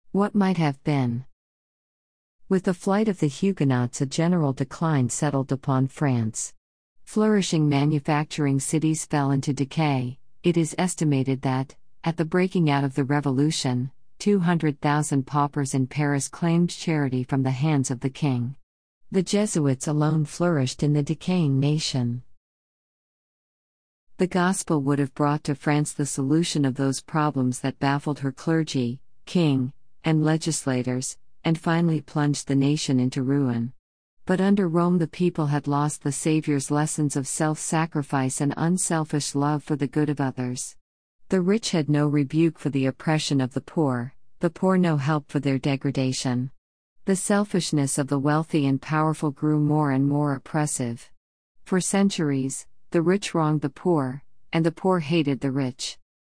What might have been? With the flight of the Huguenots, a general decline settled upon France. Flourishing manufacturing cities fell into decay. It is estimated that, at the breaking out of the Revolution, 200,000 paupers in Paris claimed charity from the hands of the king. The Jesuits alone flourished in the decaying nation. The Gospel would have brought to France the solution of those problems that baffled her clergy, king, and legislators, and finally plunged the nation into ruin. But under Rome the people had lost the Savior's lessons of self-sacrifice and unselfish love for the good of others. The rich had no rebuke for the oppression of the poor no help for their degradation. The selfishness of the wealthy and powerful grew more and more oppressive. For centuries, the rich wronged the poor, and the poor hated the rich.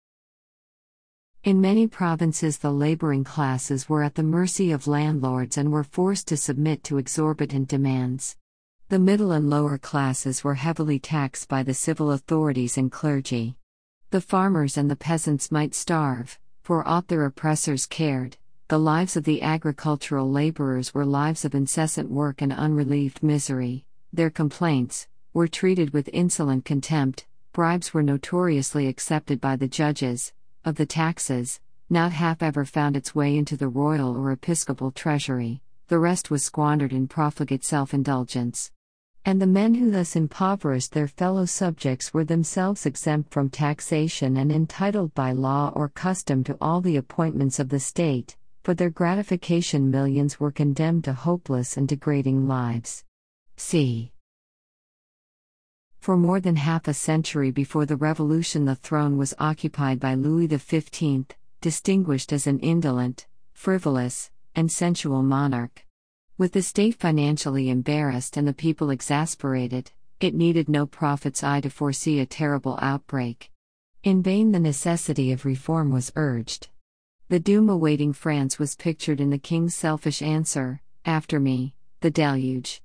In many provinces the laboring classes were at the mercy of landlords and were forced to submit to exorbitant demands. The middle and lower classes were heavily taxed by the civil authorities and clergy. The farmers and the peasants might starve, for aught their oppressors cared. The lives of the agricultural laborers were lives of incessant work and unrelieved misery. Their complaints were treated with insolent contempt. Bribes were notoriously accepted by the judges. Of the taxes, not half ever found its way into the royal or episcopal treasury, the rest was squandered in profligate self-indulgence. And the men who thus impoverished their fellow subjects were themselves exempt from taxation and entitled by law or custom to all the appointments of the state. For their gratification millions were condemned to hopeless and degrading lives. c. For more than half a century before the Revolution the throne was occupied by Louis XV, distinguished as an indolent, frivolous, and sensual monarch. With the state financially embarrassed and the people exasperated, it needed no prophet's eye to foresee a terrible outbreak. In vain the necessity of reform was urged. The doom awaiting France was pictured in the king's selfish answer, "After me, the deluge."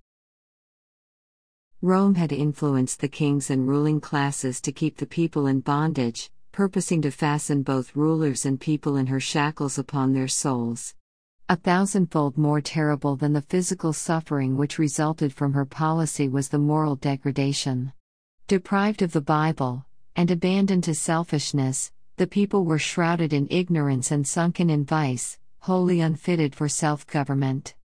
Rome had influenced the kings and ruling classes to keep the people in bondage, purposing to fasten both rulers and people in her shackles upon their souls. 1,000-fold more terrible than the physical suffering which resulted from her policy was the moral degradation. Deprived of the Bible, and abandoned to selfishness, the people were shrouded in ignorance and sunken in vice, wholly unfitted for self-government.